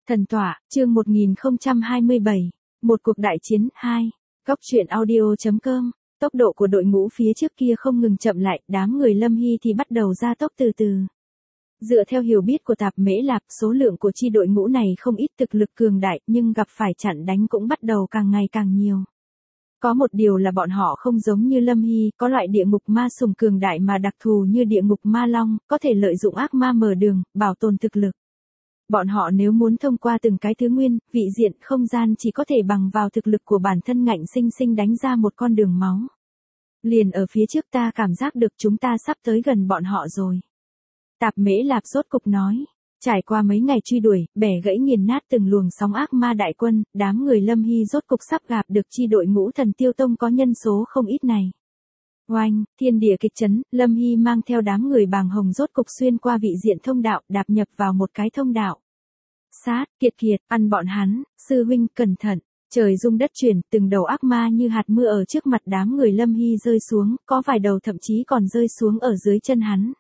Thần tọa, chương 1027, một cuộc đại chiến 2. Góc truyện audio.com. Tốc độ của đội ngũ phía trước kia không ngừng chậm lại, đám người Lâm Hy thì bắt đầu gia tốc từ từ. Dựa theo hiểu biết của Tạp Mễ Lạp, số lượng của chi đội ngũ này không ít, thực lực cường đại, nhưng gặp phải chặn đánh cũng bắt đầu càng ngày càng nhiều. Có một điều là bọn họ không giống như Lâm Hy, có loại địa ngục ma sùng cường đại mà đặc thù như địa ngục ma long, có thể lợi dụng ác ma mở đường, bảo tồn thực lực. Bọn họ nếu muốn thông qua từng cái thứ nguyên, vị diện, không gian chỉ có thể bằng vào thực lực của bản thân ngạnh sinh sinh đánh ra một con đường máu. Liền ở phía trước ta cảm giác được chúng ta sắp tới gần bọn họ rồi. Tạp Mễ Lạp rốt cục nói. Trải qua mấy ngày truy đuổi, bẻ gãy nghiền nát từng luồng sóng ác ma đại quân, đám người Lâm Hy rốt cục sắp gặp được chi đội ngũ Thần Tiêu Tông có nhân số không ít này. Oanh, thiên địa kịch chấn, Lâm Hy mang theo đám người Bàng Hồng rốt cục xuyên qua vị diện thông đạo, đạp nhập vào một cái thông đạo. Sát, kiệt, ăn bọn hắn, sư huynh cẩn thận. Trời rung đất chuyển, từng đầu ác ma như hạt mưa ở trước mặt đám người Lâm Hy rơi xuống, có vài đầu thậm chí còn rơi xuống ở dưới chân hắn.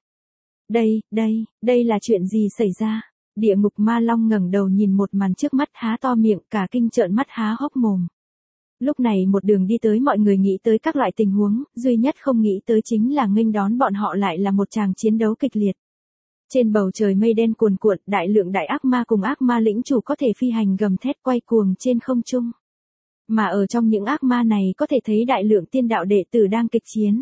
Đây là chuyện gì xảy ra? Địa ngục ma long ngẩng đầu nhìn một màn trước mắt, há to miệng, cả kinh trợn mắt há hốc mồm. Lúc này một đường đi tới, mọi người nghĩ tới các loại tình huống, duy nhất không nghĩ tới chính là nghênh đón bọn họ lại là một tràng chiến đấu kịch liệt. Trên bầu trời mây đen cuồn cuộn, đại lượng đại ác ma cùng ác ma lĩnh chủ có thể phi hành gầm thét quay cuồng trên không trung. Mà ở trong những ác ma này có thể thấy đại lượng tiên đạo đệ tử đang kịch chiến.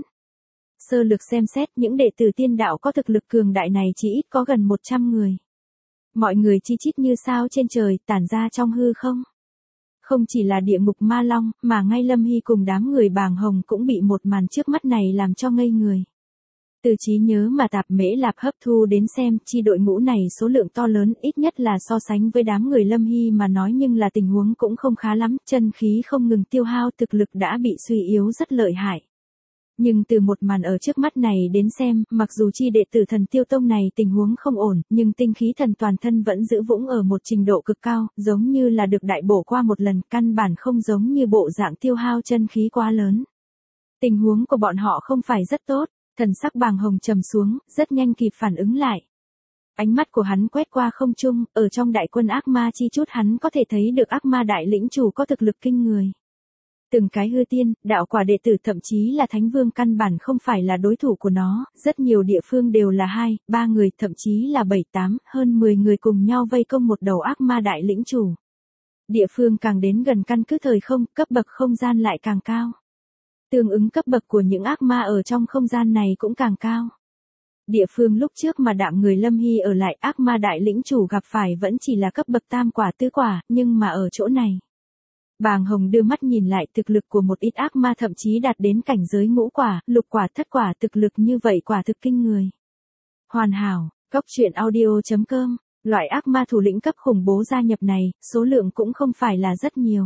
Sơ lược xem xét, những đệ tử tiên đạo có thực lực cường đại này chỉ ít có gần 100 người. Mọi người chi chít như sao trên trời, tản ra trong hư không. Không chỉ là địa ngục ma long, mà ngay Lâm Hy cùng đám người Bàng Hồng cũng bị một màn trước mắt này làm cho ngây người. Từ trí nhớ mà Tạp Mễ Lạp hấp thu đến xem, chi đội ngũ này số lượng to lớn, ít nhất là so sánh với đám người Lâm Hy mà nói, nhưng là tình huống cũng không khá lắm, chân khí không ngừng tiêu hao, thực lực đã bị suy yếu rất lợi hại. Nhưng từ một màn ở trước mắt này đến xem, mặc dù chi đệ tử Thần Tiêu Tông này tình huống không ổn, nhưng tinh khí thần toàn thân vẫn giữ vững ở một trình độ cực cao, giống như là được đại bổ qua một lần, căn bản không giống như bộ dạng tiêu hao chân khí quá lớn. Tình huống của bọn họ không phải rất tốt, thần sắc Bàng Hồng trầm xuống, rất nhanh kịp phản ứng lại. Ánh mắt của hắn quét qua không trung, ở trong đại quân ác ma chi chút hắn có thể thấy được ác ma đại lĩnh chủ có thực lực kinh người. Từng cái hư tiên, đạo quả đệ tử thậm chí là thánh vương căn bản không phải là đối thủ của nó, rất nhiều địa phương đều là 2, 3 người, thậm chí là 7, 8, hơn 10 người cùng nhau vây công một đầu ác ma đại lĩnh chủ. Địa phương càng đến gần căn cứ thời không, cấp bậc không gian lại càng cao. Tương ứng cấp bậc của những ác ma ở trong không gian này cũng càng cao. Địa phương lúc trước mà đạm người Lâm Hy ở lại, ác ma đại lĩnh chủ gặp phải vẫn chỉ là cấp bậc tam quả tứ quả, nhưng mà ở chỗ này. Bàng Hồng đưa mắt nhìn lại, thực lực của một ít ác ma thậm chí đạt đến cảnh giới ngũ quả, lục quả, thất quả, thực lực như vậy quả thực kinh người. Hoàn hảo, góc truyện audio.com, loại ác ma thủ lĩnh cấp khủng bố gia nhập này, số lượng cũng không phải là rất nhiều.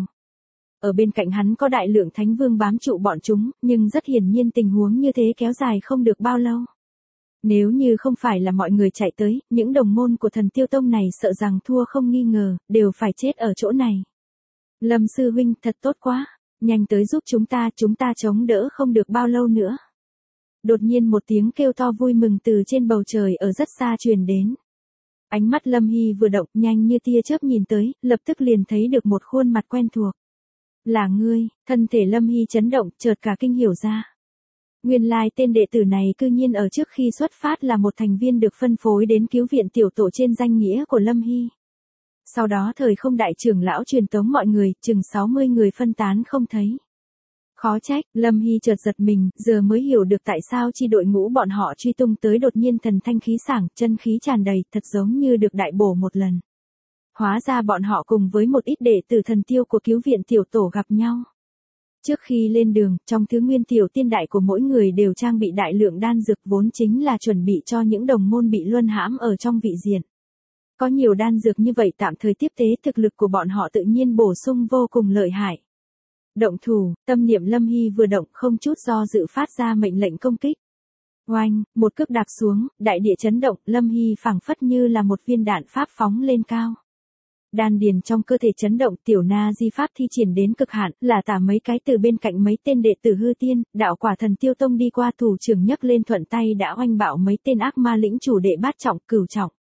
Ở bên cạnh hắn có đại lượng thánh vương bám trụ bọn chúng, nhưng rất hiển nhiên tình huống như thế kéo dài không được bao lâu. Nếu như không phải là mọi người chạy tới, những đồng môn của Thần Tiêu Tông này sợ rằng thua không nghi ngờ, đều phải chết ở chỗ này. Lâm sư huynh, thật tốt quá, nhanh tới giúp chúng ta chống đỡ không được bao lâu nữa. Đột nhiên một tiếng kêu to vui mừng từ trên bầu trời ở rất xa truyền đến. Ánh mắt Lâm Hy vừa động, nhanh như tia chớp nhìn tới, lập tức liền thấy được một khuôn mặt quen thuộc. Là ngươi, thân thể Lâm Hy chấn động, chợt cả kinh hiểu ra. Nguyên lai tên đệ tử này cư nhiên ở trước khi xuất phát là một thành viên được phân phối đến cứu viện tiểu tổ trên danh nghĩa của Lâm Hy. Sau đó thời không đại trưởng lão truyền tống mọi người, chừng 60 người phân tán không thấy. Khó trách, Lâm Hy chợt giật mình, giờ mới hiểu được tại sao chi đội ngũ bọn họ truy tung tới đột nhiên thần thanh khí sảng, chân khí tràn đầy, thật giống như được đại bổ một lần. Hóa ra bọn họ cùng với một ít đệ tử thần tiêu của cứu viện tiểu tổ gặp nhau. Trước khi lên đường, trong thứ nguyên tiểu tiên đại của mỗi người đều trang bị đại lượng đan dược, vốn chính là chuẩn bị cho những đồng môn bị luân hãm ở trong vị diện. Có nhiều đan dược như vậy tạm thời tiếp tế, thực lực của bọn họ tự nhiên bổ sung vô cùng lợi hại. Động thủ, tâm niệm Lâm Hy vừa động, không chút do dự phát ra mệnh lệnh công kích. Oanh, một cước đạp xuống, đại địa chấn động, Lâm Hy phảng phất như là một viên đạn pháp phóng lên cao. Đan điền trong cơ thể chấn động, tiểu na di pháp thi triển đến cực hạn, là tả mấy cái từ bên cạnh mấy tên đệ tử hư tiên, đạo quả Thần Tiêu Tông đi qua, thủ trưởng nhấc lên thuận tay đã oanh bạo mấy tên ác ma lĩnh chủ đệ bát trọng, cửu trọng.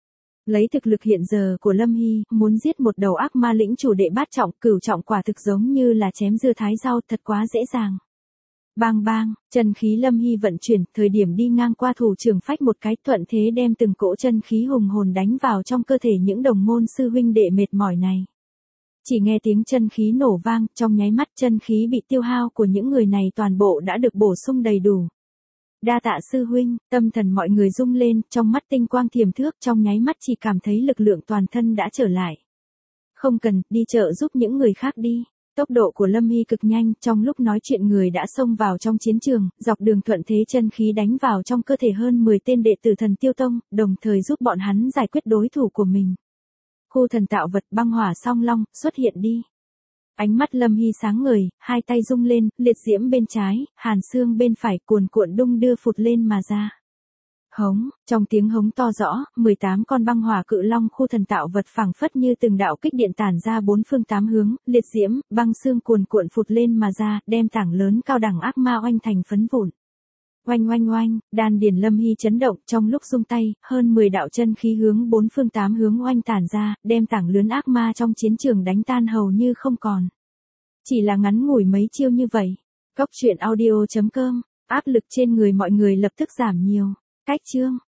Lấy thực lực hiện giờ của Lâm Hy, muốn giết một đầu ác ma lĩnh chủ đệ bát trọng, cửu trọng quả thực giống như là chém dưa thái rau, thật quá dễ dàng. Bang bang, chân khí Lâm Hy vận chuyển, thời điểm đi ngang qua thủ trưởng phách một cái, thuận thế đem từng cỗ chân khí hùng hồn đánh vào trong cơ thể những đồng môn sư huynh đệ mệt mỏi này. Chỉ nghe tiếng chân khí nổ vang, trong nháy mắt chân khí bị tiêu hao của những người này toàn bộ đã được bổ sung đầy đủ. Đa tạ sư huynh, tâm thần mọi người rung lên, trong mắt tinh quang thiềm thước, trong nháy mắt chỉ cảm thấy lực lượng toàn thân đã trở lại. Không cần, đi chợ giúp những người khác đi. Tốc độ của Lâm Hy cực nhanh, trong lúc nói chuyện người đã xông vào trong chiến trường, dọc đường thuận thế chân khí đánh vào trong cơ thể hơn 10 tên đệ tử Thần Tiêu Tông, đồng thời giúp bọn hắn giải quyết đối thủ của mình. Khu thần tạo vật băng hỏa song long, xuất hiện đi. Ánh mắt Lâm Hy sáng ngời, hai tay rung lên, liệt diễm bên trái, hàn xương bên phải cuồn cuộn đung đưa phụt lên mà ra. Hống, trong tiếng hống to rõ, 18 con băng hỏa cự long khu thần tạo vật phảng phất như từng đạo kích điện tản ra bốn phương tám hướng, liệt diễm, băng xương cuồn cuộn phụt lên mà ra, đem tảng lớn cao đẳng ác ma oanh thành phấn vụn. Oanh oanh oanh, đan điền Lâm Hy chấn động, trong lúc rung tay, hơn 10 đạo chân khí hướng bốn phương tám hướng oanh tản ra, đem tảng lớn ác ma trong chiến trường đánh tan hầu như không còn. Chỉ là ngắn ngủi mấy chiêu như vậy. Cốc truyện audio.com, áp lực trên người mọi người lập tức giảm nhiều. Cách chương